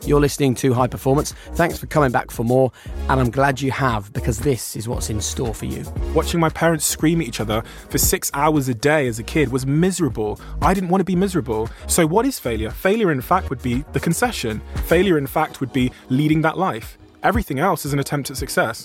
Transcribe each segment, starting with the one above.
You're listening to High Performance. Thanks for coming back for more, and I'm glad you have, because this is what's in store for you. Watching my parents scream at each other for 6 hours a day as a kid was miserable. I didn't want to be miserable. So what is failure? Failure, in fact, would be the concession. Failure, in fact, would be leading that life. Everything else is an attempt at success.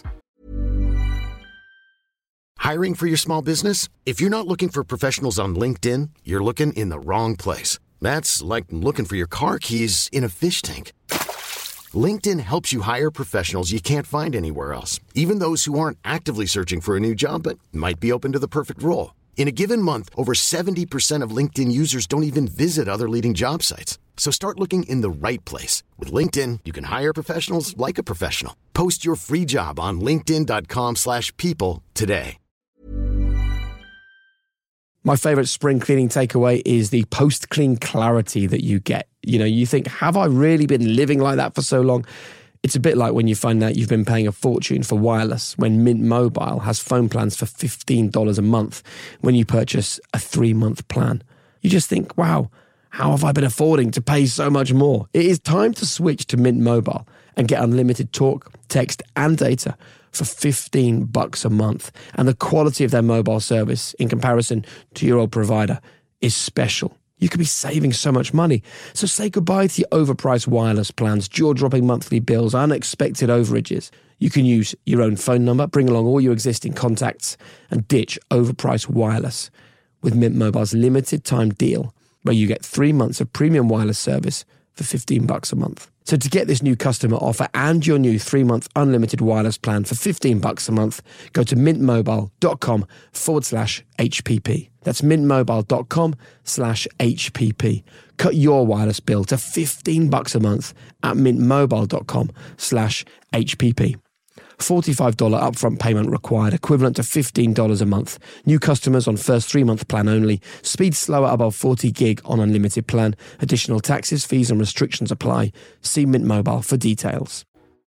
Hiring for your small business? If you're not looking for professionals on LinkedIn, you're looking in the wrong place. That's like looking for your car keys in a fish tank. LinkedIn helps you hire professionals you can't find anywhere else, even those who aren't actively searching for a new job but might be open to the perfect role. In a given month, over 70% of LinkedIn users don't even visit other leading job sites. So start looking in the right place. With LinkedIn, you can hire professionals like a professional. Post your free job on linkedin.com/people today. My favourite spring cleaning takeaway is the post-clean clarity that you get. You know, you think, have I really been living like that for so long? It's a bit like when you find out you've been paying a fortune for wireless when Mint Mobile has phone plans for $15 a month when you purchase a 3-month plan. You just think, wow, how have I been affording to pay so much more? It is time to switch to Mint Mobile and get unlimited talk, text and data for $15 a month. And the quality of their mobile service in comparison to your old provider is special. You could be saving so much money. So say goodbye to your overpriced wireless plans, jaw-dropping monthly bills, unexpected overages. You can use your own phone number, bring along all your existing contacts, and ditch overpriced wireless with Mint Mobile's limited time deal, where you get 3 months of premium wireless service for $15 a month. So to get this new customer offer and your new 3-month unlimited wireless plan for $15 a month, go to mintmobile.com/HPP. That's mintmobile.com/HPP. Cut your wireless bill to $15 a month at mintmobile.com/HPP. $45 upfront payment required, equivalent to $15 a month. New customers on first 3-month plan only. Speed slower above 40 gig on unlimited plan. Additional taxes, fees and restrictions apply. See Mint Mobile for details.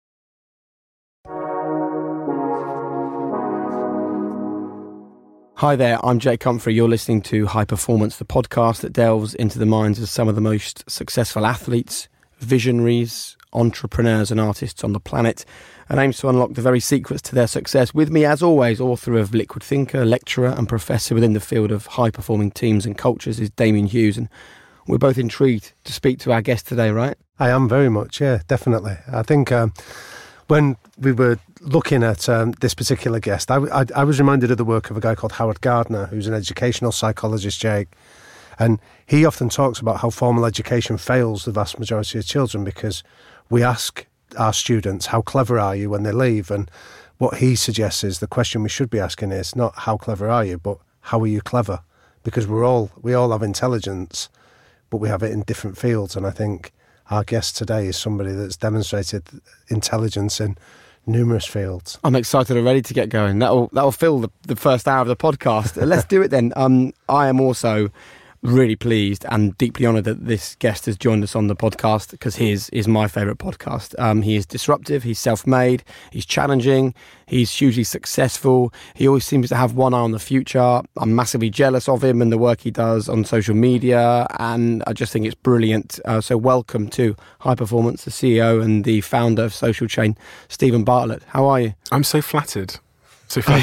Hi there, I'm Jake Humphrey. You're listening to High Performance, the podcast that delves into the minds of some of the most successful athletes, visionaries, entrepreneurs and artists on the planet, and aims to unlock the very secrets to their success. With me, as always, author of Liquid Thinker, lecturer and professor within the field of high-performing teams and cultures is Damian Hughes, and we're both intrigued to speak to our guest today, right? I am very much, yeah, definitely. I think when we were looking at this particular guest, I was reminded of the work of a guy called Howard Gardner, who's an educational psychologist, Jake. And he often talks about how formal education fails the vast majority of children because we ask our students, how clever are you, when they leave? And what he suggests is the question we should be asking is not how clever are you, but how are you clever? Because we all have intelligence, but we have it in different fields. And I think our guest today is somebody that's demonstrated intelligence in numerous fields. I'm excited already to get going. That'll fill the first hour of the podcast. Let's do it then. I am also really pleased and deeply honoured that this guest has joined us on the podcast, because his is my favourite podcast. He is disruptive, he's self-made, he's challenging, he's hugely successful. He always seems to have one eye on the future. I'm massively jealous of him and the work he does on social media, and I just think it's brilliant. So welcome to High Performance, the CEO and the founder of Social Chain, Stephen Bartlett. How are you? I'm so flattered. I felt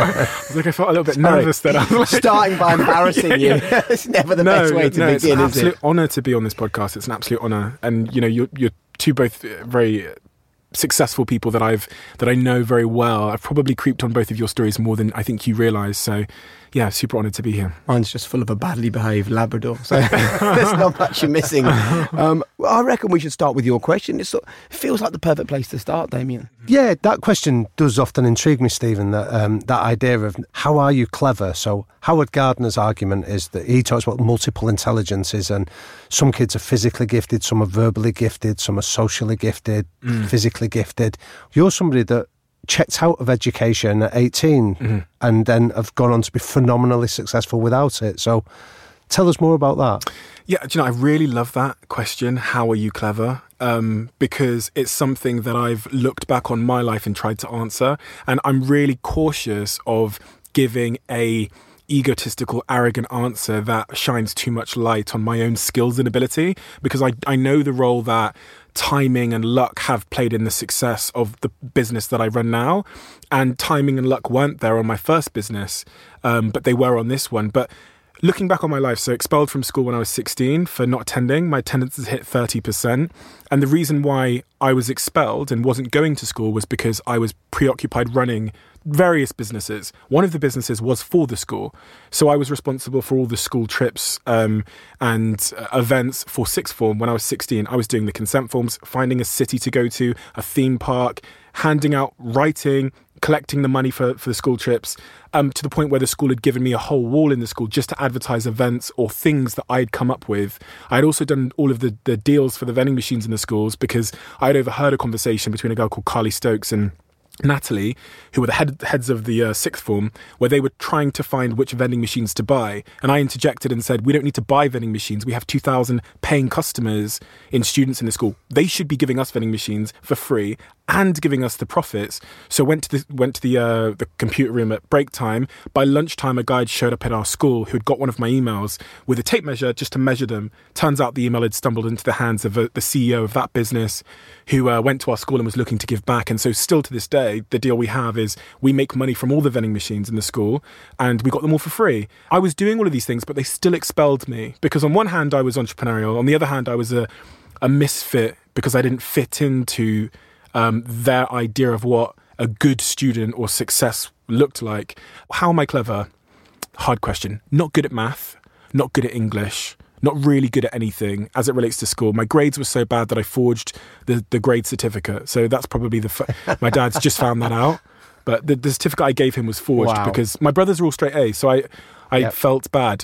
a little bit nervous that I was like... Starting by embarrassing you. It's never the best way to begin, is it? It's an absolute honour to be on this podcast. It's an absolute honour. And, you know, you're two both very successful people that I know very well. I've probably creeped on both of your stories more than I think you realise. So, yeah, super honoured to be here. Mine's just full of a badly behaved Labrador, so there's not much you're missing. Well, I reckon we should start with your question. It feels like the perfect place to start, Damian. Yeah, that question does often intrigue me, Stephen, that idea of how are you clever? So Howard Gardner's argument is that he talks about multiple intelligences, and some kids are physically gifted, some are verbally gifted, some are socially gifted, physically gifted. You're somebody that checked out of education at 18 and then have gone on to be phenomenally successful without it. So tell us more about that. Yeah, do you know, I really love that question, how are you clever? Because it's something that I've looked back on my life and tried to answer. And I'm really cautious of giving a egotistical, arrogant answer that shines too much light on my own skills and ability, because I know the role that timing and luck have played in the success of the business that I run now. And timing and luck weren't there on my first business, but they were on this one. But looking back on my life, so expelled from school when I was 16 for not attending, my attendance has hit 30%. And the reason why I was expelled and wasn't going to school was because I was preoccupied running various businesses. One of the businesses was for the school. So I was responsible for all the school trips and events for sixth form. When I was 16, I was doing the consent forms, finding a city to go to, a theme park, handing out writing, collecting the money for the school trips, to the point where the school had given me a whole wall in the school just to advertise events or things that I'd come up with. I had also done all of the deals for the vending machines in the schools, because I had overheard a conversation between a girl called Carly Stokes and Natalie, who were the heads of the sixth form, where they were trying to find which vending machines to buy. And I interjected and said, we don't need to buy vending machines. We have 2,000 paying customers in students in the school. They should be giving us vending machines for free and giving us the profits. So went to the computer room at break time. By lunchtime, a guy had showed up at our school who had got one of my emails with a tape measure just to measure them. Turns out the email had stumbled into the hands of the CEO of that business, who went to our school and was looking to give back. And so still to this day, the deal we have is we make money from all the vending machines in the school and we got them all for free. I was doing all of these things, but they still expelled me, because on one hand I was entrepreneurial, on the other hand I was a misfit, because I didn't fit into their idea of what a good student or success looked like. How am I clever? Hard question. Not good at math, not good at English, not really good at anything as it relates to school. My grades were so bad that I forged the grade certificate. So that's probably my dad's just found that out. But the certificate I gave him was forged. Wow. Because my brothers are all straight A. So I felt bad.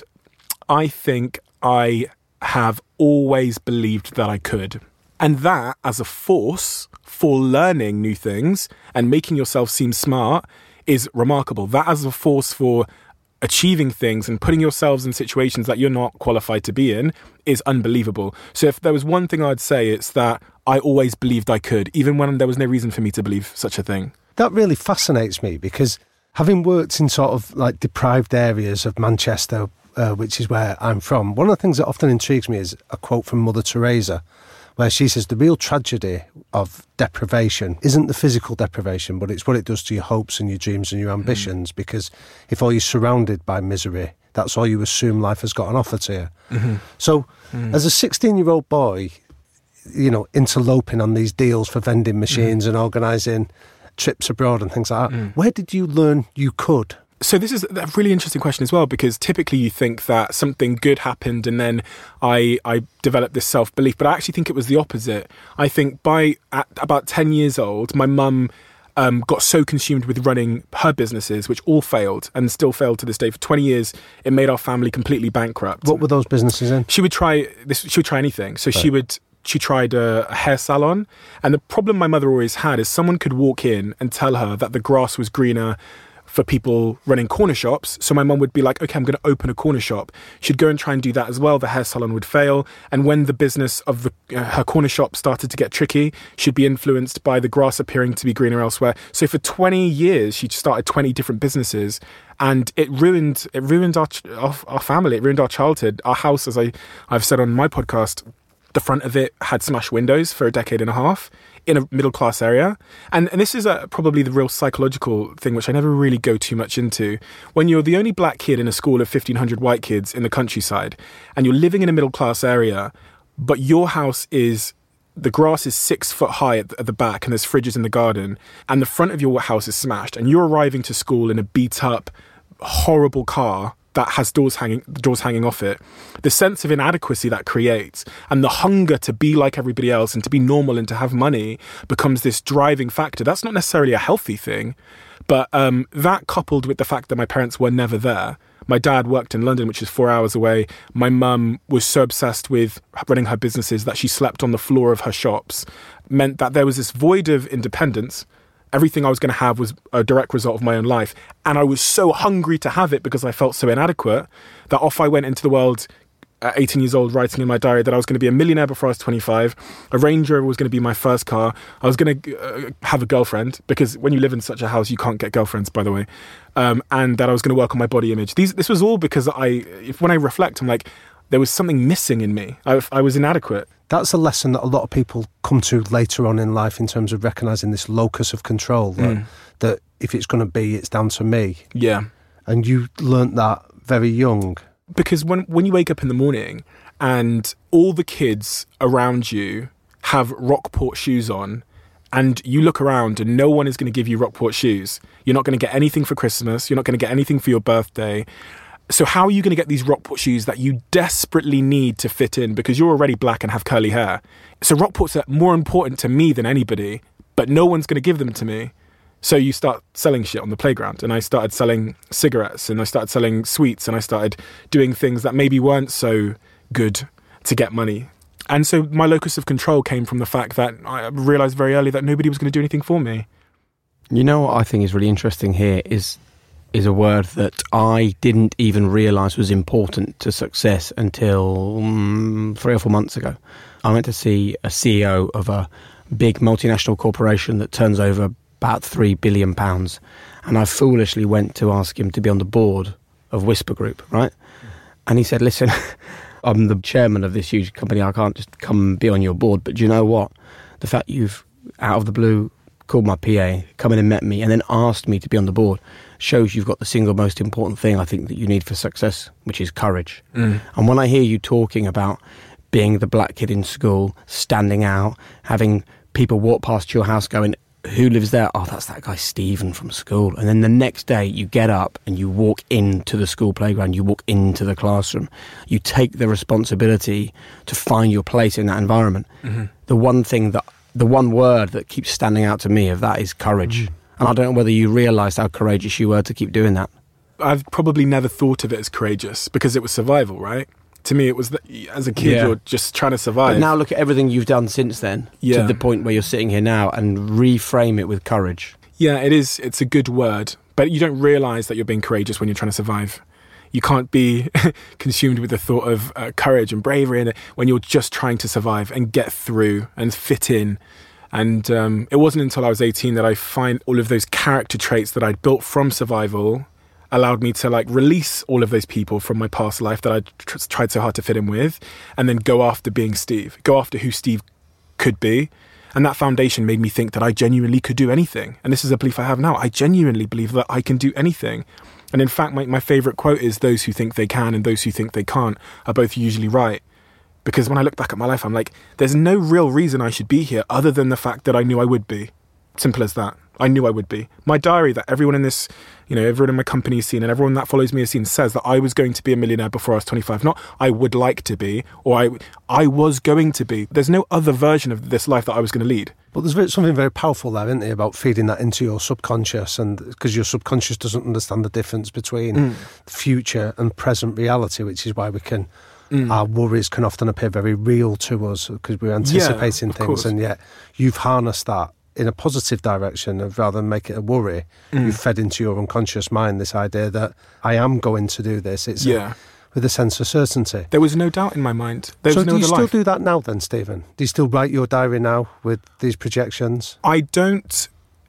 I think I have always believed that I could. And that, as a force for learning new things and making yourself seem smart, is remarkable. That as a force for achieving things and putting yourselves in situations that you're not qualified to be in is unbelievable. So if there was one thing I'd say, it's that I always believed I could, even when there was no reason for me to believe such a thing. That really fascinates me, because having worked in sort of like deprived areas of Manchester, which is where I'm from, one of the things that often intrigues me is a quote from Mother Teresa, where she says the real tragedy of deprivation isn't the physical deprivation, but it's what it does to your hopes and your dreams and your ambitions. Because if all you're surrounded by misery, that's all you assume life has got on offer to you. So as a 16-year-old boy, you know, interloping on these deals for vending machines and organising trips abroad and things like that, where did you learn you could? So this is a really interesting question as well, because typically you think that something good happened and then I developed this self-belief, but I actually think it was the opposite. I think at about 10 years old, my mum got so consumed with running her businesses, which all failed and still failed to this day. For 20 years, it made our family completely bankrupt. What were those businesses in? She would try anything. So right. She tried a hair salon. And the problem my mother always had is someone could walk in and tell her that the grass was greener for people running corner shops. So my mum would be like, okay, I'm going to open a corner shop. She'd go and try and do that as well. The hair salon would fail. And when the business of her corner shop started to get tricky, she'd be influenced by the grass appearing to be greener elsewhere. So for 20 years, she started 20 different businesses. And it ruined our family. It ruined our childhood. Our house, as I've said on my podcast, the front of it had smashed windows for a decade and a half in a middle-class area. And this is probably the real psychological thing, which I never really go too much into. When you're the only black kid in a school of 1,500 white kids in the countryside, and you're living in a middle-class area, but your house the grass is 6 foot high at the back, and there's fridges in the garden, and the front of your house is smashed, and you're arriving to school in a beat-up, horrible car that has doors hanging off it, the sense of inadequacy that creates and the hunger to be like everybody else and to be normal and to have money becomes this driving factor. That's not necessarily a healthy thing, but that coupled with the fact that my parents were never there. My dad worked in London, which is 4 hours away. My mum was so obsessed with running her businesses that she slept on the floor of her shops, meant that there was this void of independence. Everything I was going to have was a direct result of my own life. And I was so hungry to have it because I felt so inadequate that off I went into the world at 18 years old writing in my diary that I was going to be a millionaire before I was 25. A Range Rover was going to be my first car. I was going to have a girlfriend, because when you live in such a house, you can't get girlfriends, by the way. And that I was going to work on my body image. This was all because when I reflect, I'm like, there was something missing in me. I was inadequate. That's a lesson that a lot of people come to later on in life in terms of recognising this locus of control, that if it's going to be, it's down to me. Yeah. And you learnt that very young. Because when you wake up in the morning and all the kids around you have Rockport shoes on, and you look around and no one is going to give you Rockport shoes. You're not going to get anything for Christmas. You're not going to get anything for your birthday. So how are you going to get these Rockport shoes that you desperately need to fit in, because you're already black and have curly hair? So Rockports are more important to me than anybody, but no one's going to give them to me. So you start selling shit on the playground, and I started selling cigarettes, and I started selling sweets, and I started doing things that maybe weren't so good to get money. And so my locus of control came from the fact that I realised very early that nobody was going to do anything for me. You know what I think is really interesting here is a word that I didn't even realise was important to success until 3 or 4 months ago. I went to see a CEO of a big multinational corporation that turns over about £3 billion. And I foolishly went to ask him to be on the board of Whisper Group, right? And he said, listen, I'm the chairman of this huge company. I can't just come and be on your board. But do you know what? The fact you've, out of the blue, called my PA, come in and met me, and then asked me to be on the board shows you've got the single most important thing I think that you need for success, which is courage. And when I hear you talking about being the black kid in school, standing out, having people walk past your house going, who lives there? Oh, that's that guy Stephen from school. And then the next day you get up and you walk into the school playground, you walk into the classroom, you take the responsibility to find your place in that environment. The one word that keeps standing out to me of that is courage. And I don't know whether you realised how courageous you were to keep doing that. I've probably never thought of it as courageous, because it was survival, right? To me, it was as a kid, you're just trying to survive. But now look at everything you've done since then, to the point where you're sitting here now, and reframe it with courage. Yeah, it is. It's a good word. But you don't realise that you're being courageous when you're trying to survive. You can't be consumed with the thought of courage and bravery when you're just trying to survive and get through and fit in. And it wasn't until I was 18 that I find all of those character traits that I'd built from survival allowed me to release all of those people from my past life that I tried so hard to fit in with, and then go after being Steve, go after who Steve could be. And that foundation made me think that I genuinely could do anything. And this is a belief I have now. I genuinely believe that I can do anything. And in fact, my favourite quote is, those who think they can and those who think they can't are both usually right. Because when I look back at my life, I'm like, there's no real reason I should be here other than the fact that I knew I would be. Simple as that. I knew I would be. My diary that everyone in this, everyone in my company has seen, and everyone that follows me has seen, says that I was going to be a millionaire before I was 25. Not I would like to be, or I was going to be. There's no other version of this life that I was going to lead. But there's something very powerful there, isn't there, about feeding that into your subconscious, and because your subconscious doesn't understand the difference between future and present reality, which is why we can... Our worries can often appear very real to us because we're anticipating things, course. And yet you've harnessed that in a positive direction of rather than make it a worry. You've fed into your unconscious mind this idea that I am going to do this. It's with a sense of certainty. There was no doubt in my mind. There was no do you other still life. do that now then, Stephen? Do you still write your diary now with these projections? I don't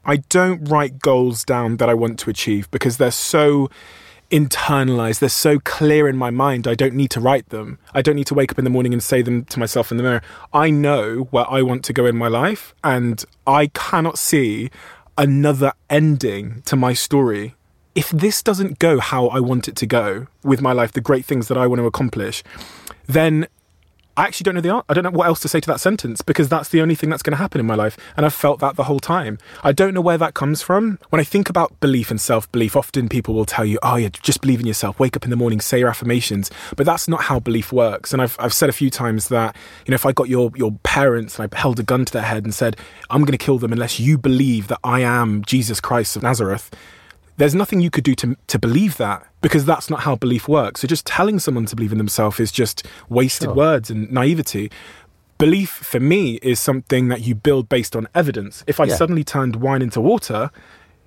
write goals down that I want to achieve because they're so internalized, they're so clear in my mind. I don't need to write them. I don't need to wake up in the morning and say them to myself in the mirror. I know where I want to go in my life, and I cannot see another ending to my story. If this doesn't go how I want it to go with my life, the great things that I want to accomplish, then I actually don't know the answer. I don't know what else to say to that sentence, because that's the only thing that's going to happen in my life. And I've felt that the whole time. I don't know where that comes from. When I think about belief and self-belief, often people will tell you, oh yeah, just believe in yourself, wake up in the morning, say your affirmations. But that's not how belief works. And I've said a few times that, if I got your parents and I held a gun to their head and said, I'm going to kill them unless you believe that I am Jesus Christ of Nazareth, there's nothing you could do to believe that, because that's not how belief works. So just telling someone to believe in themselves is just wasted words and naivety. Belief, for me, is something that you build based on evidence. If I suddenly turned wine into water,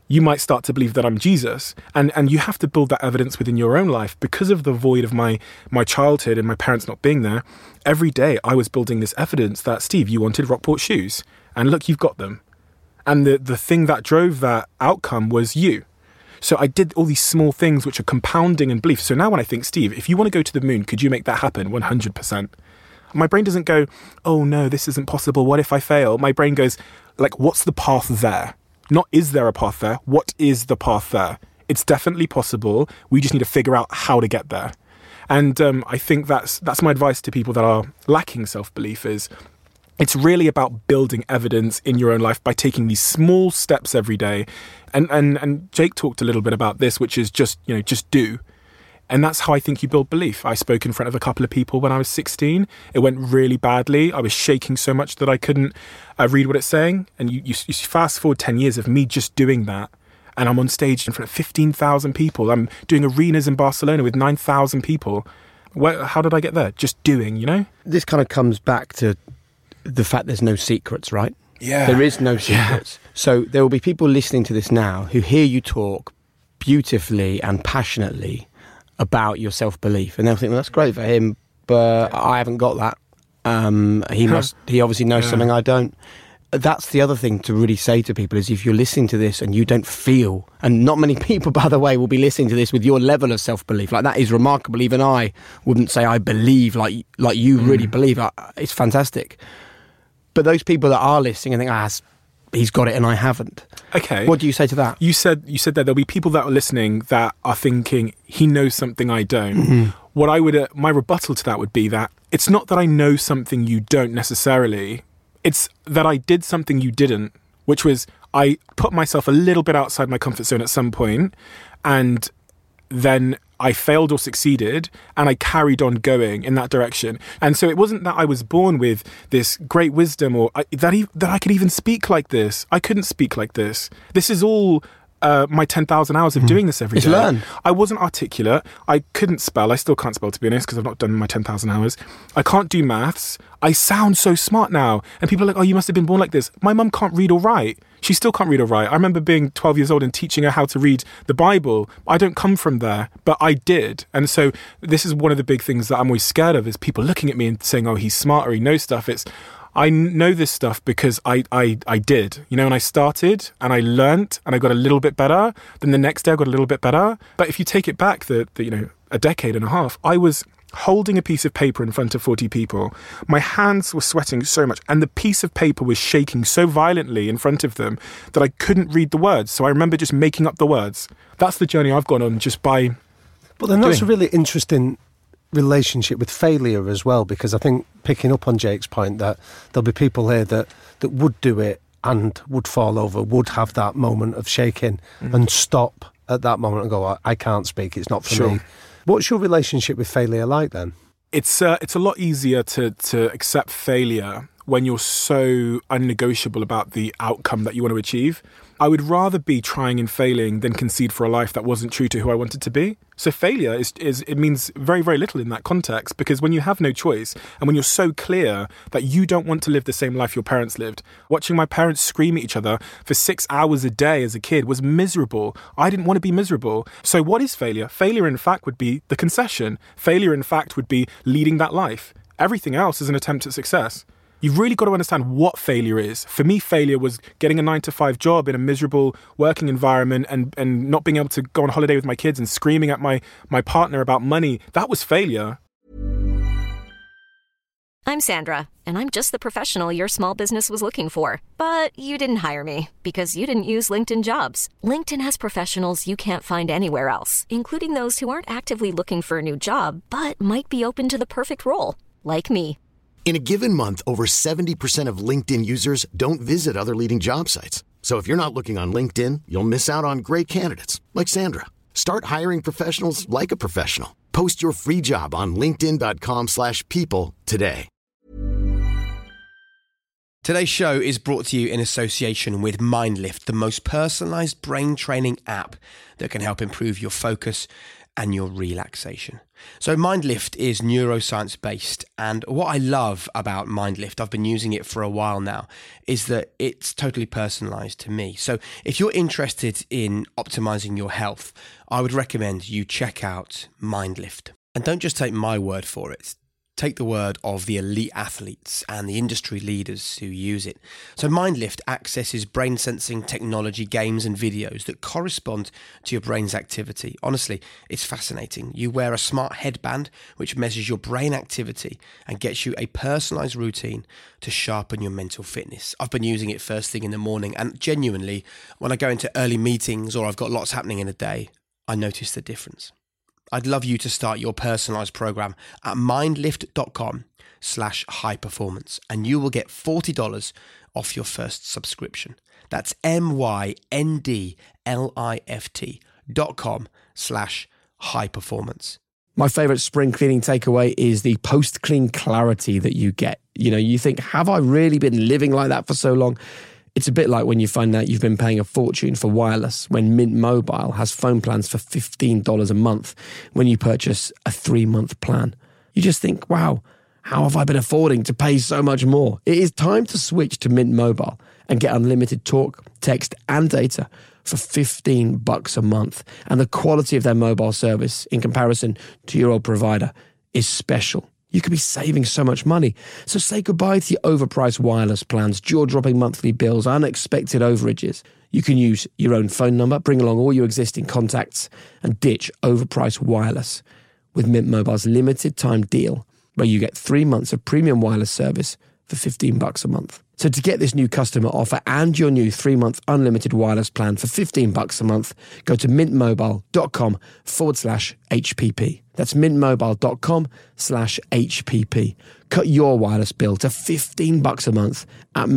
you might start to believe that I'm Jesus. And you have to build that evidence within your own life. Because of the void of my childhood and my parents not being there, every day I was building this evidence that, Steve, you wanted Rockport shoes. And look, you've got them. And the thing that drove that outcome was you. So I did all these small things which are compounding in belief. So now when I think, Steve, if you want to go to the moon, could you make that happen? 100%. My brain doesn't go, oh no, this isn't possible. What if I fail? My brain goes, like, what's the path there? Not is there a path there? What is the path there? It's definitely possible. We just need to figure out how to get there. And I think that's my advice to people that are lacking self-belief is it's really about building evidence in your own life by taking these small steps every day. And Jake talked a little bit about this, which is just do. And that's how I think you build belief. I spoke in front of a couple of people when I was 16. It went really badly. I was shaking so much that I couldn't read what it's saying. And you fast forward 10 years of me just doing that. And I'm on stage in front of 15,000 people. I'm doing arenas in Barcelona with 9,000 people. How did I get there? Just doing, you know? This kind of comes back to the fact there's no secrets, right? Yeah. There is no secrets. Yeah. So there will be people listening to this now who hear you talk beautifully and passionately about your self-belief, and they'll think, well, that's great for him, but I haven't got that. He obviously knows something I don't. That's the other thing to really say to people is if you're listening to this and you don't feel, and not many people, by the way, will be listening to this with your level of self-belief. Like, that is remarkable. Even I wouldn't say I believe like you really believe. It's fantastic. But those people that are listening and think, he's got it and I haven't. Okay. What do you say to that? You said that there'll be people that are listening that are thinking, he knows something I don't. Mm-hmm. My rebuttal to that would be that it's not that I know something you don't necessarily. It's that I did something you didn't, which was I put myself a little bit outside my comfort zone at some point, and then I failed or succeeded, and I carried on going in that direction. And so it wasn't that I was born with this great wisdom or that I could even speak like this. I couldn't speak like this. This is all my 10,000 hours of doing this every day. It's learned. I wasn't articulate. I couldn't spell. I still can't spell, to be honest, because I've not done my 10,000 hours. I can't do maths. I sound so smart now. And people are like, oh, you must have been born like this. My mum can't read or write. She still can't read or write. I remember being 12 years old and teaching her how to read the Bible. I don't come from there, but I did. And so this is one of the big things that I'm always scared of is people looking at me and saying, oh, he's smart or he knows stuff. I know this stuff because I did, and I started and I learnt and I got a little bit better. Then the next day I got a little bit better. But if you take it back a decade and a half, I was holding a piece of paper in front of 40 people. My hands were sweating so much and the piece of paper was shaking so violently in front of them that I couldn't read the words. So I remember just making up the words. That's the journey I've gone on just by But then that's a really interesting relationship with failure as well, because I think, picking up on Jake's point, that there'll be people here that would do it and would fall over, would have that moment of shaking and stop at that moment and go, I can't speak, it's not for me. What's your relationship with failure like then? It's a lot easier to accept failure when you're so unnegotiable about the outcome that you want to achieve. I would rather be trying and failing than concede for a life that wasn't true to who I wanted to be. So failure it means very, very little in that context, because when you have no choice and when you're so clear that you don't want to live the same life your parents lived, watching my parents scream at each other for 6 hours a day as a kid was miserable. I didn't want to be miserable. So what is failure? Failure, in fact, would be the concession. Failure, in fact, would be leading that life. Everything else is an attempt at success. You've really got to understand what failure is. For me, failure was getting a 9-to-5 job in a miserable working environment and not being able to go on holiday with my kids and screaming at my partner about money. That was failure. I'm Sandra, and I'm just the professional your small business was looking for. But you didn't hire me because you didn't use LinkedIn Jobs. LinkedIn has professionals you can't find anywhere else, including those who aren't actively looking for a new job, but might be open to the perfect role, like me. In a given month, over 70% of LinkedIn users don't visit other leading job sites. So if you're not looking on LinkedIn, you'll miss out on great candidates like Sandra. Start hiring professionals like a professional. Post your free job on linkedin.com/people today. Today's show is brought to you in association with MindLift, the most personalized brain training app that can help improve your focus and your relaxation. So MindLift is neuroscience based, and what I love about MindLift, I've been using it for a while now, is that it's totally personalized to me. So if you're interested in optimizing your health, I would recommend you check out MindLift. And don't just take my word for it. Take the word of the elite athletes and the industry leaders who use it. So MindLift accesses brain sensing technology, games and videos that correspond to your brain's activity. Honestly, it's fascinating. You wear a smart headband which measures your brain activity and gets you a personalized routine to sharpen your mental fitness. I've been using it first thing in the morning, and genuinely, when I go into early meetings or I've got lots happening in a day, I notice the difference. I'd love you to start your personalized program at mindlift.com/high-performance, and you will get $40 off your first subscription. That's MYNDLIFT.com/high-performance. My favorite spring cleaning takeaway is the post-clean clarity that you get. You know, you think, have I really been living like that for so long? It's a bit like when you find out you've been paying a fortune for wireless when Mint Mobile has phone plans for $15 a month when you purchase a 3-month plan. You just think, wow, how have I been affording to pay so much more? It is time to switch to Mint Mobile and get unlimited talk, text and data for $15 a month. And the quality of their mobile service in comparison to your old provider is special. You could be saving so much money. So say goodbye to your overpriced wireless plans, jaw-dropping monthly bills, unexpected overages. You can use your own phone number, bring along all your existing contacts, and ditch overpriced wireless with Mint Mobile's limited time deal, where you get 3 months of premium wireless service for $15 a month. So to get this new customer offer and your new 3-month unlimited wireless plan for $15 a month, go to mintmobile.com/HPP. That's mintmobile.com/HPP. Cut your wireless bill to $15 a month at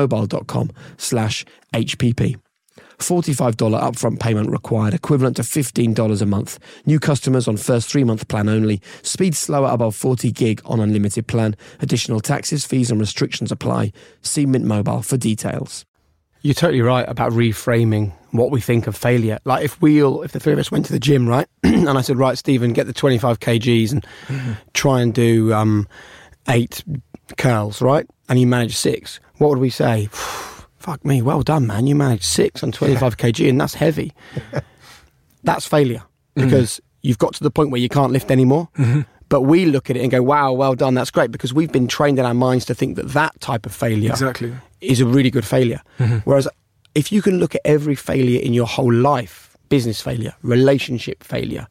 mintmobile.com/HPP. $45 upfront payment required, equivalent to $15 a month. New customers on first 3-month plan only. Speed slower above 40 gig on unlimited plan. Additional taxes, fees and restrictions apply. See Mint Mobile for details. You're totally right about reframing what we think of failure. Like if the three of us went to the gym, right? And I said, right, Stephen, get the 25 kgs and try and do 8 curls, right? And you manage 6. What would we say? Fuck me, well done, man. You managed 6 on 25 kg, and that's heavy. That's failure, because you've got to the point where you can't lift anymore. But we look at it and go, wow, well done, that's great, because we've been trained in our minds to think that type of failure is a really good failure. Whereas if you can look at every failure in your whole life, business failure, relationship failure,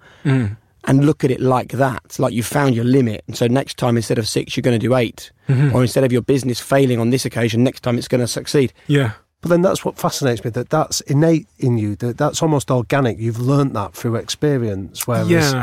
and look at it like that, like you found your limit, and so next time instead of 6 you're going to do 8, or instead of your business failing on this occasion, next time it's going to succeed. But then that's what fascinates me, that's innate in you, that's almost organic. You've learnt that through experience, whereas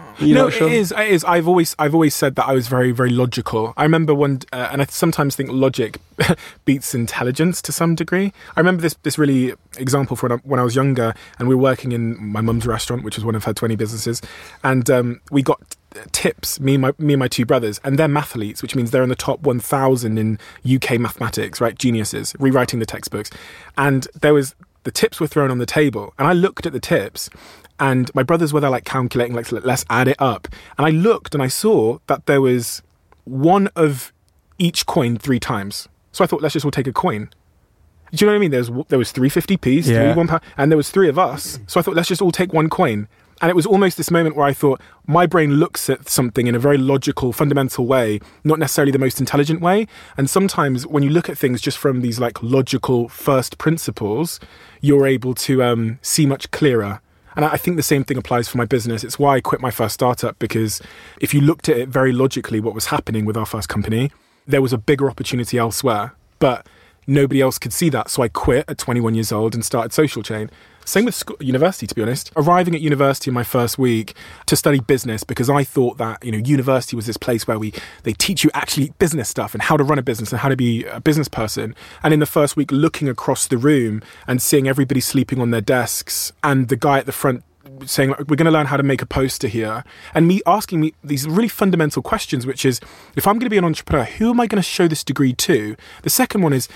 it is. I've always said that I was very, very logical. I remember and I sometimes think logic beats intelligence to some degree. I remember this really example from when I was younger, and we were working in my mum's restaurant, which was one of her 20 businesses, and we got tips, me and my 2 brothers, and they're mathletes, which means they're in the top 1,000 in UK mathematics, right? Geniuses, rewriting the textbooks. And the tips were thrown on the table, and I looked at the tips, and my brothers were there like calculating, like, let's add it up. And I looked and I saw that there was one of each coin 3 times. So I thought, let's just all take a coin. Do you know what I mean? There was 3 50p's, 3 £1, and there was 3 of us. So I thought, let's just all take 1 coin. And it was almost this moment where I thought, my brain looks at something in a very logical, fundamental way, not necessarily the most intelligent way. And sometimes when you look at things just from these like logical first principles, you're able to see much clearer. And I think the same thing applies for my business. It's why I quit my first startup, because if you looked at it very logically, what was happening with our first company, there was a bigger opportunity elsewhere. But nobody else could see that. So I quit at 21 years old and started Social Chain. Same with university, to be honest. Arriving at university in my first week to study business, because I thought that, university was this place where they teach you actually business stuff and how to run a business and how to be a business person. And in the first week, looking across the room and seeing everybody sleeping on their desks, and the guy at the front saying, we're going to learn how to make a poster here, and me asking me these really fundamental questions, which is, if I'm going to be an entrepreneur, who am I going to show this degree to? The second one is,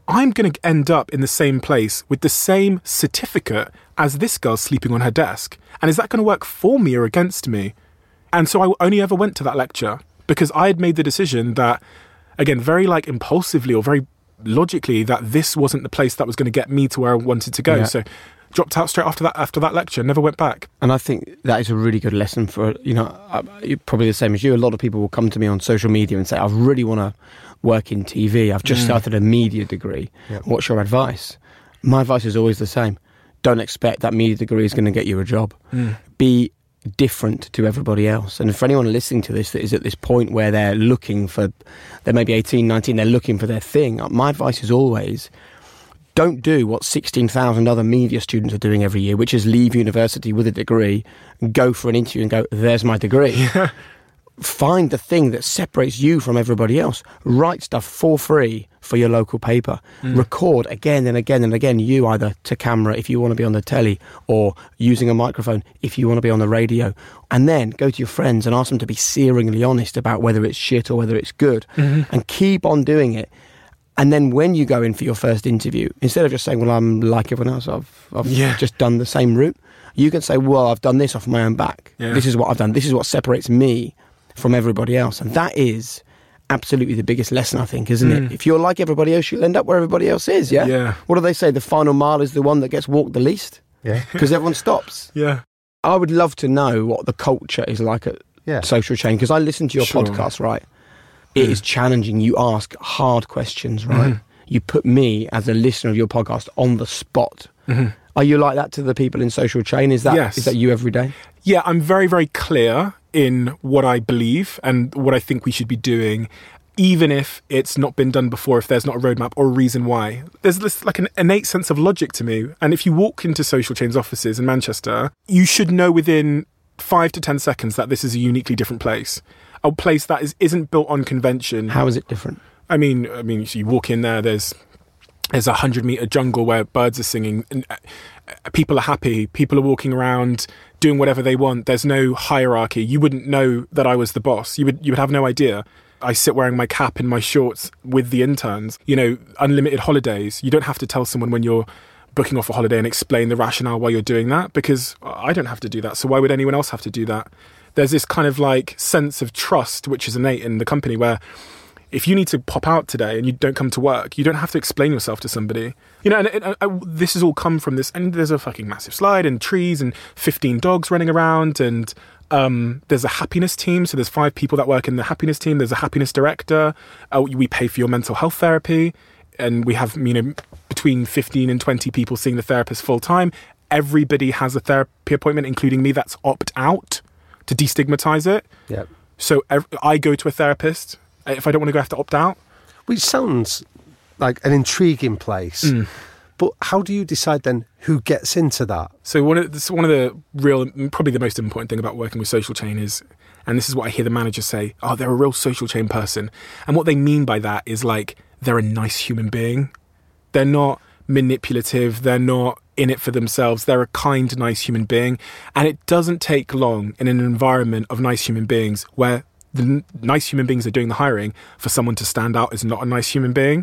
I'm going to end up in the same place with the same certificate as this girl sleeping on her desk. And is that going to work for me or against me? And so I only ever went to that lecture because I had made the decision that, again, very like impulsively or very logically, that this wasn't the place that was going to get me to where I wanted to go. Yeah. So dropped out straight after that lecture, never went back. And I think that is a really good lesson for, probably the same as you. A lot of people will come to me on social media and say, I really want to work in TV. I've just started a media degree. Yep. What's your advice? My advice is always the same. Don't expect that media degree is going to get you a job. Be different to everybody else. And for anyone listening to this that is at this point where they're maybe 18, 19, they're looking for their thing, my advice is always, don't do what 16,000 other media students are doing every year, which is leave university with a degree, go for an interview and go, there's my degree. Yeah. Find the thing that separates you from everybody else. Write stuff for free for your local paper. Record again and again and again, you either to camera if you want to be on the telly or using a microphone if you want to be on the radio. And then go to your friends and ask them to be searingly honest about whether it's shit or whether it's good. And keep on doing it. And then when you go in for your first interview, instead of just saying, well, I'm like everyone else, I've just done the same route, you can say, well, I've done this off my own back. Yeah. This is what I've done. This is what separates me from everybody else. And that is absolutely the biggest lesson, I think, isn't it? If you're like everybody else, you'll end up where everybody else is, yeah? What do they say? The final mile is the one that gets walked the least? Yeah. Because everyone stops. Yeah. I would love to know what the culture is like at Social Chain, because I listen to your podcast, right? It is challenging. You ask hard questions, right? You put me, as a listener of your podcast, on the spot. Are you like that to the people in Social Chain? Is that you every day? Yeah, I'm very, very clear in what I believe and what I think we should be doing, even if it's not been done before, if there's not a roadmap or a reason why. There's this like an innate sense of logic to me. And if you walk into Social Chain's offices in Manchester, you should know within 5 to 10 seconds that this is a uniquely different place. A place that isn't built on convention. How is it different? I mean, so you walk in there's a 100-meter jungle where birds are singing, and people are happy. People are walking around doing whatever they want. There's no hierarchy. You wouldn't know that I was the boss. You would have no idea. I sit wearing my cap and my shorts with the interns. Unlimited holidays. You don't have to tell someone when you're booking off a holiday and explain the rationale why you're doing that, because I don't have to do that. So why would anyone else have to do that? There's this kind of like sense of trust, which is innate in the company, where if you need to pop out today and you don't come to work, you don't have to explain yourself to somebody. And this has all come from this, and there's a fucking massive slide and trees and 15 dogs running around, and there's a happiness team. So there's 5 people that work in the happiness team. There's a happiness director. We pay for your mental health therapy, and we have, between 15 and 20 people seeing the therapist full time. Everybody has a therapy appointment, including me, that's opt out to destigmatize it. Yep. So I go to a therapist. If I don't want to go, I have to opt out. Which sounds like an intriguing place. But how do you decide then who gets into that? So one of the real, probably the most important thing about working with Social Chain is, and this is what I hear the managers say, they're a real Social Chain person. And what they mean by that is like, they're a nice human being. They're not manipulative. They're not in it for themselves. They're a kind, nice human being. And it doesn't take long in an environment of nice human beings where the nice human beings are doing the hiring for someone to stand out as not a nice human being.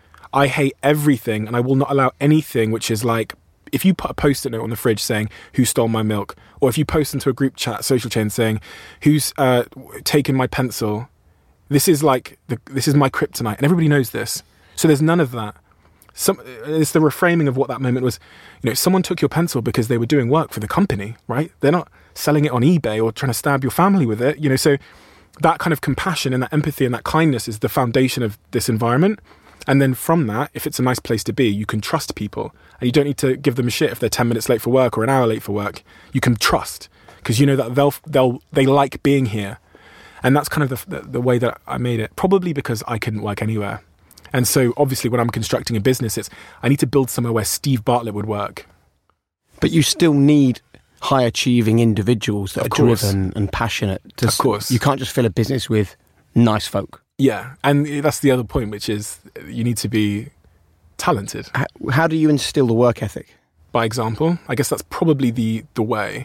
I hate everything, and I will not allow anything which is like, if you put a post-it note on the fridge saying, who stole my milk? Or if you post into a group chat, Social Chain, saying, who's taken my pencil? This is my kryptonite, and everybody knows this. So there's none of that. It's the reframing of what that moment was. Someone took your pencil because they were doing work for the company, right? They're not selling it on eBay or trying to stab your family with it. So that kind of compassion and that empathy and that kindness is the foundation of this environment. And then from that, if it's a nice place to be, you can trust people, and you don't need to give them a shit if they're 10 minutes late for work or an hour late for work. You can trust, because you know that they like being here. And that's kind of the way that I made it, probably because I couldn't work anywhere. And so obviously when I'm constructing a business, I need to build somewhere where Steve Bartlett would work. But you still need high achieving individuals that are driven and passionate. Of course. You can't just fill a business with nice folk. Yeah. And that's the other point, which is you need to be talented. How do you instill the work ethic? By example. I guess that's probably the way.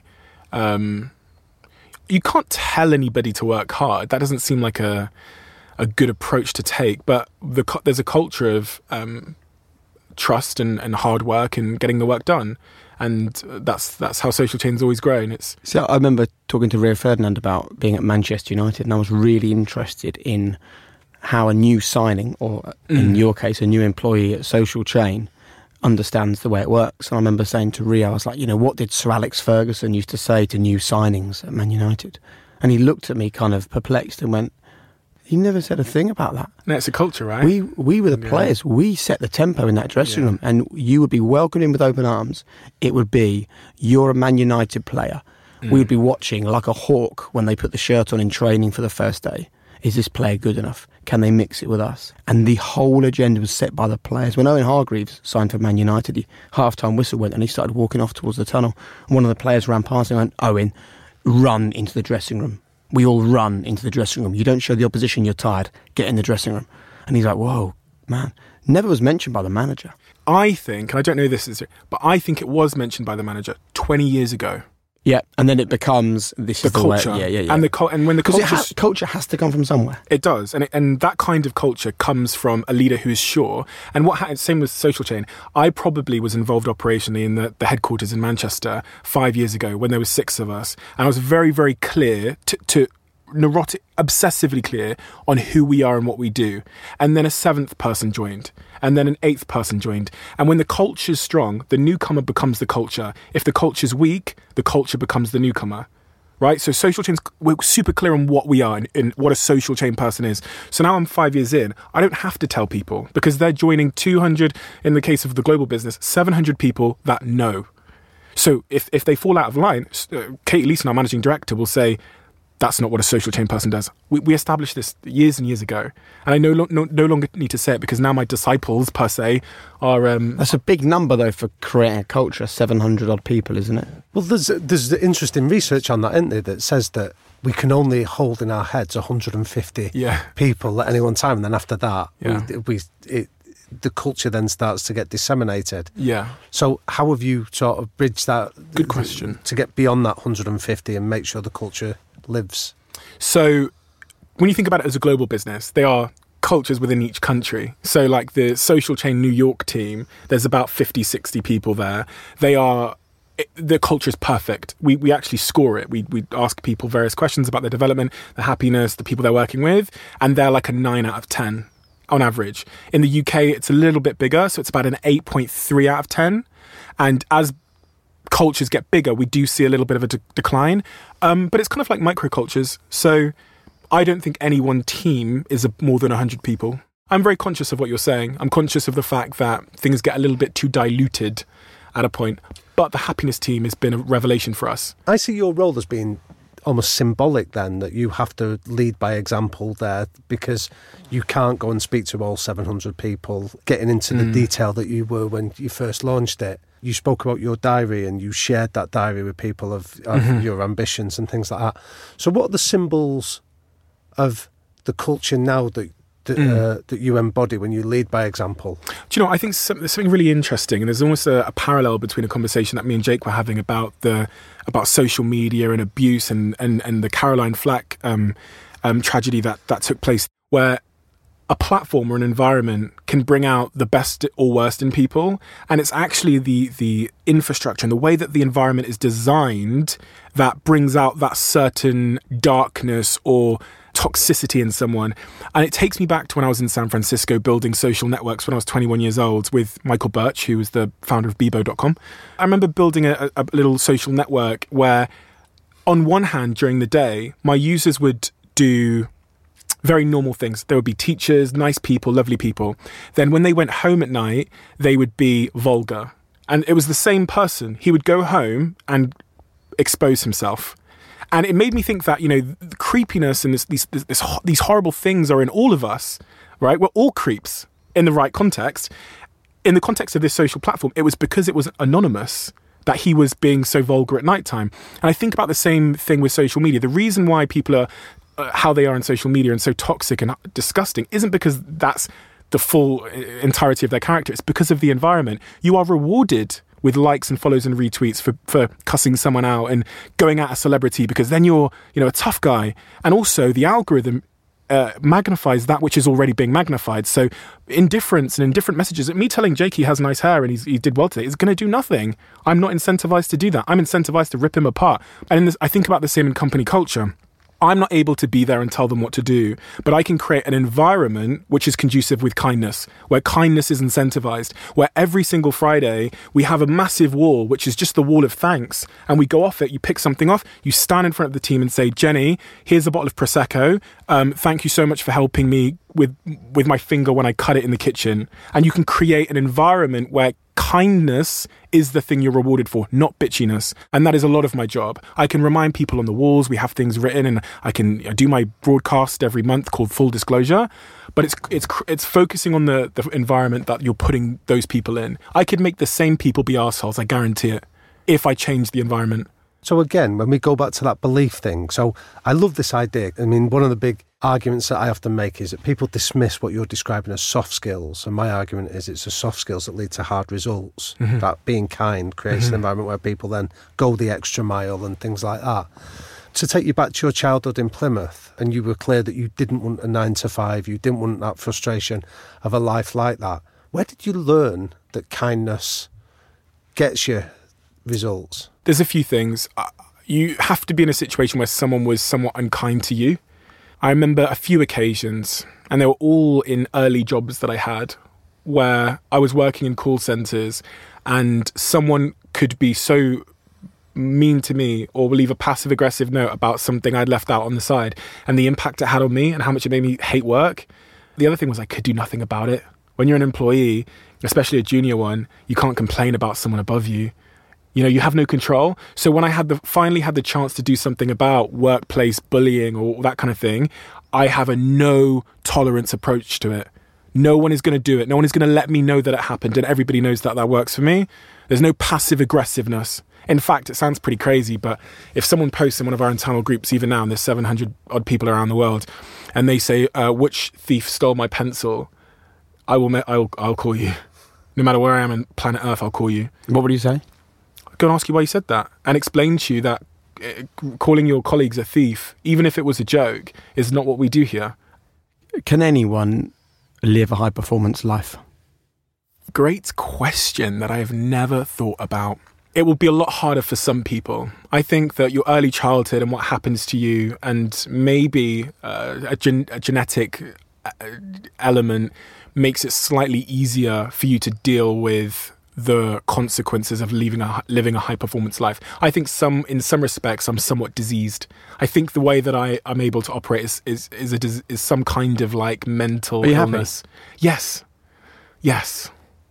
You can't tell anybody to work hard. That doesn't seem like a good approach to take. But there's a culture of trust and hard work and getting the work done. And that's how Social Chain's always grown. So I remember talking to Rio Ferdinand about being at Manchester United, and I was really interested in how a new signing, or in your case, a new employee at Social Chain, understands the way it works. And I remember saying to Rio, I was like, what did Sir Alex Ferguson used to say to new signings at Man United? And he looked at me kind of perplexed and went, he never said a thing about that. No, it's a culture, right? We were the players. We set the tempo in that dressing room, and you would be welcomed in with open arms. It would be, you're a Man United player. We would be watching like a hawk when they put the shirt on in training for the first day. Is this player good enough? Can they mix it with us? And the whole agenda was set by the players. When Owen Hargreaves signed for Man United, the half-time whistle went and he started walking off towards the tunnel. And one of the players ran past him and went, Owen, run into the dressing room. We all run into the dressing room. You don't show the opposition you're tired. Get in the dressing room. And he's like, whoa, man. Never was mentioned by the manager. I think, and I don't know this is, but I think it was mentioned by the manager 20 years ago. Yeah, and then it becomes this the is culture. The way, yeah. And when the culture, culture has to come from somewhere. It does, and that kind of culture comes from a leader who is sure. And same with Social Chain. I probably was involved operationally in the headquarters in Manchester 5 years ago when there were 6 of us, and I was very, very clear to neurotic, obsessively clear on who we are and what we do. And then a 7th person joined, and then an 8th person joined. And when the culture's strong, the newcomer becomes the culture. If the culture's weak, the culture becomes the newcomer. Right? So Social Chain's, we're super clear on what we are and what a Social Chain person is. So now I'm 5 years in, I don't have to tell people because they're joining 200, in the case of the global business, 700 people that know. So if they fall out of line, Kate Leeson, our managing director, will say, that's not what a Social Chain person does. We established this years and years ago. And I no longer need to say it because now my disciples, per se, are... That's a big number, though, for creating a culture, 700-odd people, isn't it? Well, there's interesting research on that, isn't there, that says that we can only hold in our heads 150 people at any one time. And then after that, the culture then starts to get disseminated. Yeah. So how have you sort of bridged that? Good question. To get beyond that 150 and make sure the culture lives? So when you think about it as a global business, they are cultures within each country. So like the Social Chain New York team, there's about 50, 60 people there. The culture is perfect. We actually score it. We ask people various questions about their development, their happiness, the people they're working with, and they're like a 9 out of 10 on average. In the UK, it's a little bit bigger, so it's about an 8.3 out of 10. And as cultures get bigger, we do see a little bit of a decline. But it's kind of like microcultures. So I don't think any one team is more than 100 people. I'm very conscious of what you're saying. I'm conscious of the fact that things get a little bit too diluted at a point. But the happiness team has been a revelation for us. I see your role as being almost symbolic then, that you have to lead by example there, because you can't go and speak to all 700 people, getting into the detail that you were when you first launched it. You spoke about your diary and you shared that diary with people of your ambitions and things like that. So what are the symbols of the culture now that you embody when you lead by example? Do you know, I think there's something really interesting, and there's almost a parallel between a conversation that me and Jake were having about social media and abuse and the Caroline Flack tragedy that took place, where a platform or an environment can bring out the best or worst in people. And it's actually the infrastructure and the way that the environment is designed that brings out that certain darkness or toxicity in someone. And it takes me back to when I was in San Francisco building social networks when I was 21 years old with Michael Birch, who was the founder of Bebo.com. I remember building a little social network where, on one hand, during the day, my users would do very normal things. There would be teachers, nice people, lovely people. Then when they went home at night, they would be vulgar. And it was the same person. He would go home and expose himself. And it made me think that, the creepiness and these horrible things are in all of us, right? We're all creeps in the right context. In the context of this social platform, it was because it was anonymous that he was being so vulgar at nighttime. And I think about the same thing with social media. The reason why people are how they are in social media and so toxic and disgusting isn't because that's the full entirety of their character. It's because of the environment. You are rewarded with likes and follows and retweets for cussing someone out and going at a celebrity because then you're, a tough guy. And also the algorithm magnifies that which is already being magnified. So indifference and indifferent messages, me telling Jake he has nice hair and he did well today is going to do nothing. I'm not incentivized to do that. I'm incentivized to rip him apart. And I think about the same in company culture. I'm not able to be there and tell them what to do, but I can create an environment which is conducive with kindness, where kindness is incentivized, where every single Friday we have a massive wall, which is just the wall of thanks. And we go off it, you pick something off, you stand in front of the team and say, Jenny, here's a bottle of Prosecco. Thank you so much for helping me with my finger when I cut it in the kitchen. And you can create an environment where kindness is the thing you're rewarded for, not bitchiness. And that is a lot of my job. I can remind people on the walls, we have things written, and I do my broadcast every month called Full Disclosure, but it's focusing on the environment that you're putting those people in. I could make the same people be arseholes, I guarantee it, if I change the environment. So again, when we go back to that belief thing, so I love this idea. I mean, one of the big arguments that I often make is that people dismiss what you're describing as soft skills. And my argument is it's the soft skills that lead to hard results. Mm-hmm. That being kind creates an environment where people then go the extra mile and things like that. To take you back to your childhood in Plymouth, and you were clear that you didn't want a 9-to-5, you didn't want that frustration of a life like that. Where did you learn that kindness gets you results? There's a few things. You have to be in a situation where someone was somewhat unkind to you. I remember a few occasions, and they were all in early jobs that I had, where I was working in call centres and someone could be so mean to me or leave a passive-aggressive note about something I'd left out on the side and the impact it had on me and how much it made me hate work. The other thing was I could do nothing about it. When you're an employee, especially a junior one, you can't complain about someone above you. You know, you have no control. So when I finally had the chance to do something about workplace bullying or that kind of thing, I have a no tolerance approach to it. No one is going to do it. No one is going to let me know that it happened, and everybody knows that works for me. There's no passive aggressiveness. In fact, it sounds pretty crazy, but if someone posts in one of our internal groups, even now, and there's 700 odd people around the world, and they say, which thief stole my pencil, I'll call you. No matter where I am on planet Earth, I'll call you. What would you say? Go and ask you why you said that and explain to you that calling your colleagues a thief, even if it was a joke, is not what we do here. Can anyone live a high-performance life? Great question that I have never thought about. It will be a lot harder for some people. I think that your early childhood and what happens to you, and maybe a genetic element, makes it slightly easier for you to deal with the consequences of living a high-performance life. I think in some respects, I'm somewhat diseased. I think the way that I'm able to operate is some kind of like mental illness. Happy? Yes.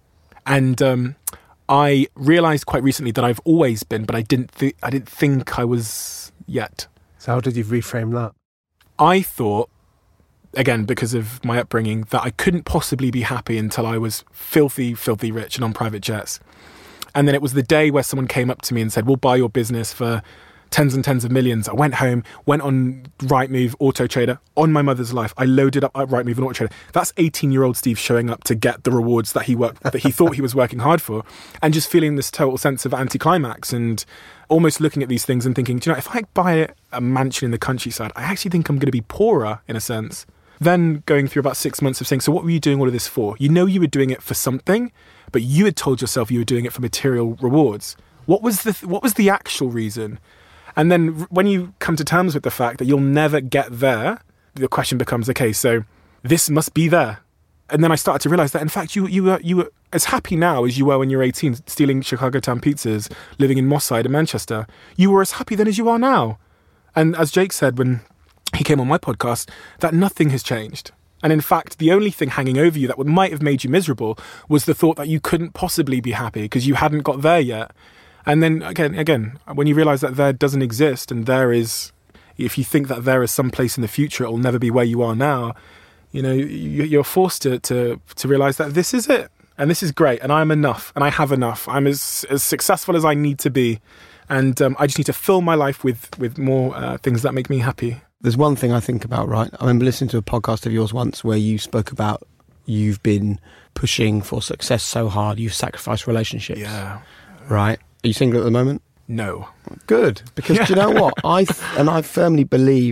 And I realised quite recently that I've always been, but I didn't think I was yet. So how did you reframe that? I thought, again, because of my upbringing, that I couldn't possibly be happy until I was filthy, filthy rich and on private jets. And then it was the day where someone came up to me and said, we'll buy your business for tens and tens of millions. I went home, went on Rightmove, Auto Trader, on my mother's life. I loaded up Rightmove and Auto Trader. That's 18-year-old Steve showing up to get the rewards that he thought he was working hard for, and just feeling this total sense of anticlimax and almost looking at these things and thinking, do you know, if I buy a mansion in the countryside, I actually think I'm going to be poorer in a sense. Then going through about 6 months of saying, so what were you doing all of this for? You know you were doing it for something, but you had told yourself you were doing it for material rewards. What was the actual reason? And then when you come to terms with the fact that you'll never get there, the question becomes, okay, so this must be there. And then I started to realise that, in fact, you were as happy now as you were when you were 18, stealing Chicago Town pizzas, living in Moss Side in Manchester. You were as happy then as you are now. And as Jake said when he came on my podcast, that nothing has changed. And in fact, the only thing hanging over you that might have made you miserable was the thought that you couldn't possibly be happy because you hadn't got there yet. And then again, when you realise that there doesn't exist, and there is, if you think that there is some place in the future, it will never be where you are now, you know, you're forced to realise that this is it. And this is great. And I'm enough. And I have enough. I'm as successful as I need to be. And I just need to fill my life with more things that make me happy. There's one thing I think about, right? I remember listening to a podcast of yours once where you spoke about you've been pushing for success so hard, you've sacrificed relationships. Yeah. Right? Are you single at the moment? No. Good. Because do you know what? I firmly believe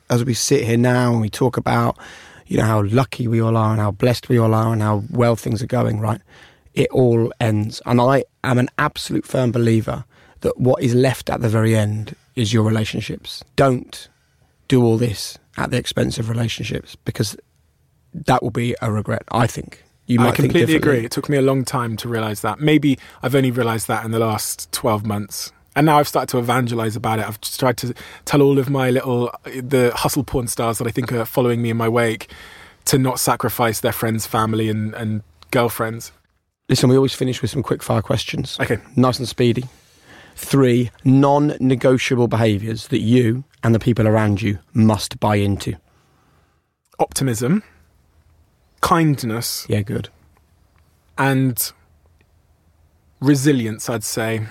as we sit here now and we talk about, you know, how lucky we all are and how blessed we all are and how well things are going, right? It all ends. And I am an absolute firm believer that what is left at the very end is your relationships. Don't do all this at the expense of relationships, because that will be a regret, I think. I completely agree. It took me a long time to realise that. Maybe I've only realised that in the last 12 months. And now I've started to evangelise about it. I've just tried to tell all of the hustle porn stars that I think are following me in my wake to not sacrifice their friends, family and girlfriends. Listen, we always finish with some quick fire questions. Okay. Nice and speedy. 3 non-negotiable behaviours that you and the people around you must buy into. Optimism. Kindness. Yeah, good. And resilience, I'd say.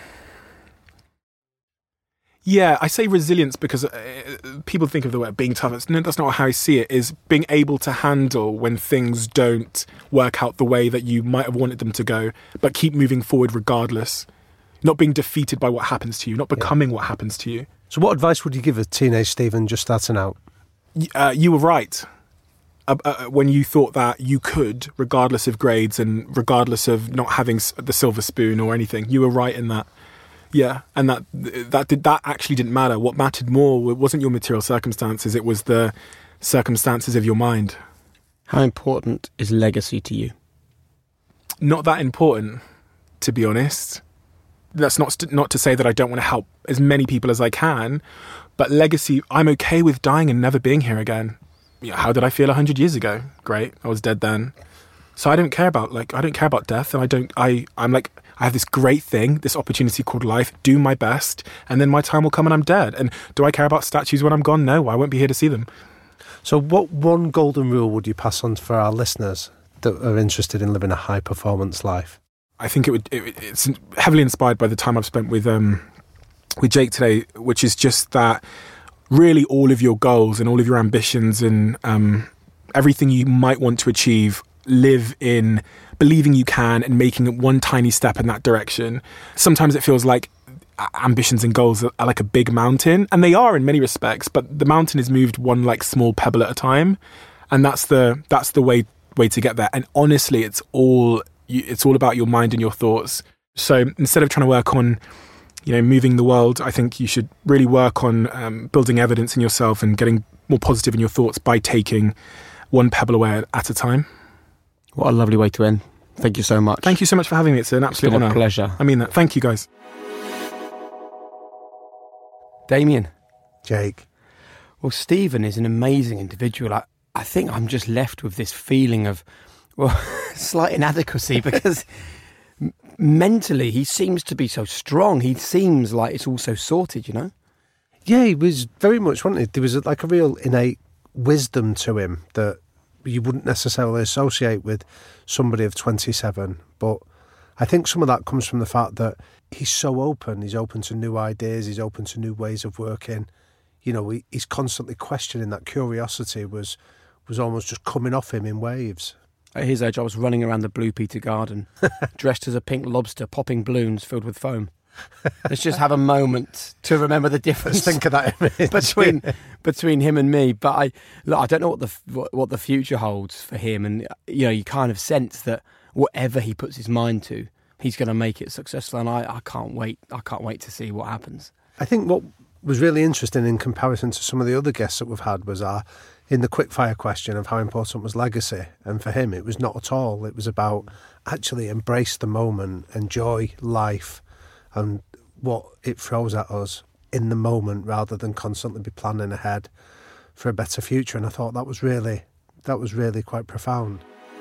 Yeah, I say resilience because people think of the word being tough. That's not how I see it. Is being able to handle when things don't work out the way that you might have wanted them to go, but keep moving forward regardless. Not being defeated by what happens to you, not becoming what happens to you. So what advice would you give a teenage Stephen just starting out? You were right. When you thought that you could, regardless of grades and regardless of not having the silver spoon or anything, you were right in that. Yeah, and that actually didn't matter. What mattered more wasn't your material circumstances, it was the circumstances of your mind. How important is legacy to you? Not that important, to be honest. That's not to say that I don't want to help as many people as I can, but legacy, I'm okay with dying and never being here again. How did I feel 100 years ago? Great, I was dead then. So I don't care about death, and I have this great thing, this opportunity called life, do my best, and then my time will come and I'm dead. And do I care about statues when I'm gone? No, I won't be here to see them. So what one golden rule would you pass on for our listeners that are interested in living a high-performance life? I think it's heavily inspired by the time I've spent with Jake today, which is just that really all of your goals and all of your ambitions and everything you might want to achieve, live in believing you can and making one tiny step in that direction. Sometimes it feels like ambitions and goals are like a big mountain, and they are in many respects, but the mountain is moved one like small pebble at a time, and that's the way to get there. And honestly, it's all about your mind and your thoughts. So instead of trying to work on moving the world, I think you should really work on building evidence in yourself and getting more positive in your thoughts by taking one pebble away at a time. What a lovely way to end. Thank you so much. Thank you so much for having me. It's an absolute honour. It's been a pleasure. I mean that. Thank you, guys. Damien. Jake. Well, Stephen is an amazing individual. I think I'm just left with this feeling of, slight inadequacy because mentally he seems to be so strong. He seems like it's all so sorted, you know? Yeah, he was very much, wasn't it? There was like a real innate wisdom to him that you wouldn't necessarily associate with somebody of 27. But I think some of that comes from the fact that he's so open. He's open to new ideas. He's open to new ways of working. He's constantly questioning. That curiosity was almost just coming off him in waves. At his age, I was running around the Blue Peter Garden, dressed as a pink lobster, popping balloons filled with foam. Let's just have a moment to remember the difference. Let's think of that image. between him and me. But I don't know what the future holds for him, and you kind of sense that whatever he puts his mind to, he's going to make it successful. And I can't wait. I can't wait to see what happens. I think what was really interesting in comparison to some of the other guests that we've had was in the quickfire question of how important was legacy. And for him, it was not at all. It was about actually embrace the moment, enjoy life and what it throws at us in the moment rather than constantly be planning ahead for a better future. And I thought that was really quite profound.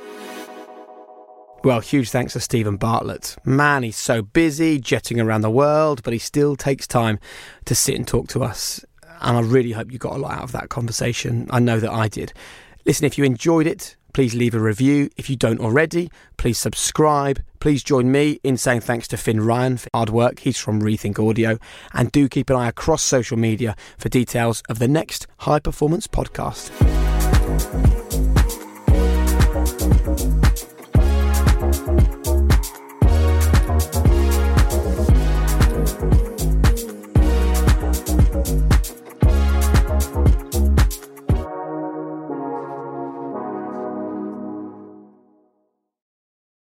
Well, huge thanks to Stephen Bartlett. Man, he's so busy, jetting around the world, but he still takes time to sit and talk to us. And I really hope you got a lot out of that conversation. I know that I did. Listen, if you enjoyed it, please leave a review. If you don't already, please subscribe. Please join me in saying thanks to Finn Ryan for hard work. He's from Rethink Audio. And do keep an eye across social media for details of the next High Performance podcast.